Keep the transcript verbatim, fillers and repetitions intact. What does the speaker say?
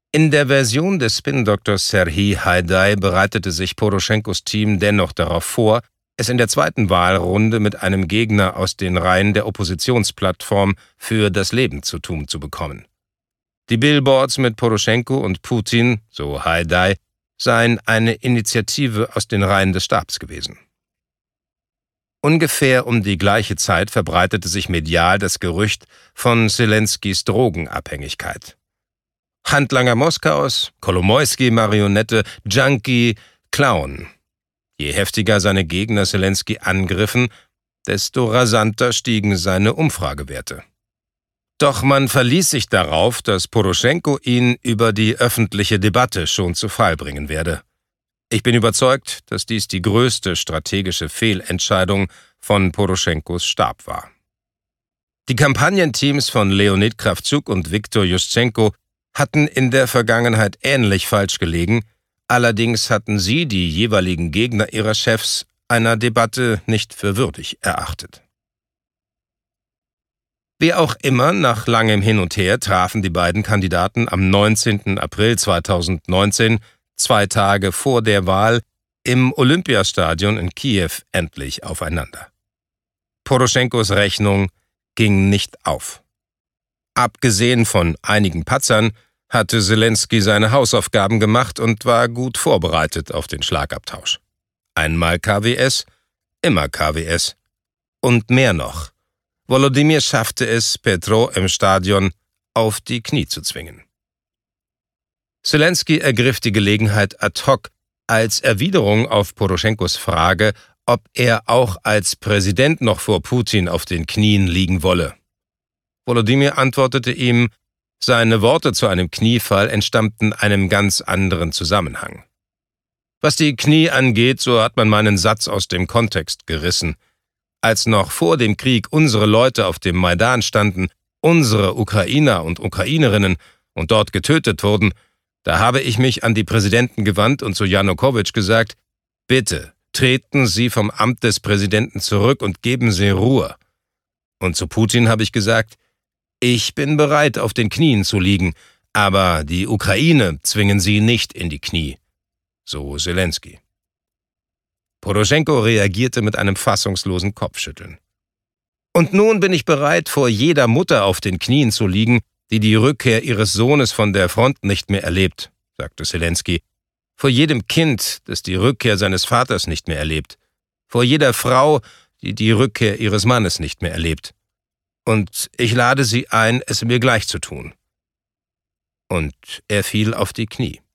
In der Version des Spin-Doktors Serhii Haidai bereitete sich Poroschenkos Team dennoch darauf vor, es in der zweiten Wahlrunde mit einem Gegner aus den Reihen der Oppositionsplattform Für das Leben zu tun zu bekommen. Die Billboards mit Poroschenko und Putin, so Haidai, seien eine Initiative aus den Reihen des Stabs gewesen. Ungefähr um die gleiche Zeit verbreitete sich medial das Gerücht von Zelenskys Drogenabhängigkeit. Handlanger Moskaus, Kolomoisky-Marionette, Junkie, Clown. Je heftiger seine Gegner Zelensky angriffen, desto rasanter stiegen seine Umfragewerte. Doch man verließ sich darauf, dass Poroschenko ihn über die öffentliche Debatte schon zu Fall bringen werde. Ich bin überzeugt, dass dies die größte strategische Fehlentscheidung von Poroschenkos Stab war. Die Kampagnenteams von Leonid Krawtschuk und Viktor Juschtschenko hatten in der Vergangenheit ähnlich falsch gelegen, allerdings hatten sie die jeweiligen Gegner ihrer Chefs einer Debatte nicht für würdig erachtet. Wie auch immer, nach langem Hin und Her trafen die beiden Kandidaten am neunzehnten April zweitausendneunzehn, zwei Tage vor der Wahl, im Olympiastadion in Kiew endlich aufeinander. Poroschenkos Rechnung ging nicht auf. Abgesehen von einigen Patzern hatte Zelensky seine Hausaufgaben gemacht und war gut vorbereitet auf den Schlagabtausch. Einmal K W S, immer K W S. Und mehr noch. Volodymyr schaffte es, Petro im Stadion auf die Knie zu zwingen. Zelensky ergriff die Gelegenheit ad hoc als Erwiderung auf Poroschenkos Frage, ob er auch als Präsident noch vor Putin auf den Knien liegen wolle. Volodymyr antwortete ihm, seine Worte zu einem Kniefall entstammten einem ganz anderen Zusammenhang. Was die Knie angeht, so hat man meinen Satz aus dem Kontext gerissen. Als noch vor dem Krieg unsere Leute auf dem Maidan standen, unsere Ukrainer und Ukrainerinnen, und dort getötet wurden, da habe ich mich an die Präsidenten gewandt und zu Janukowitsch gesagt, bitte, treten Sie vom Amt des Präsidenten zurück und geben Sie Ruhe. Und zu Putin habe ich gesagt, ich bin bereit, auf den Knien zu liegen, aber die Ukraine zwingen Sie nicht in die Knie. So Zelensky. Poroschenko reagierte mit einem fassungslosen Kopfschütteln. Und nun bin ich bereit, vor jeder Mutter auf den Knien zu liegen, die die Rückkehr ihres Sohnes von der Front nicht mehr erlebt, sagte Zelensky. Vor jedem Kind, das die Rückkehr seines Vaters nicht mehr erlebt. Vor jeder Frau, die die Rückkehr ihres Mannes nicht mehr erlebt. Und ich lade Sie ein, es mir gleich zu tun. Und er fiel auf die Knie.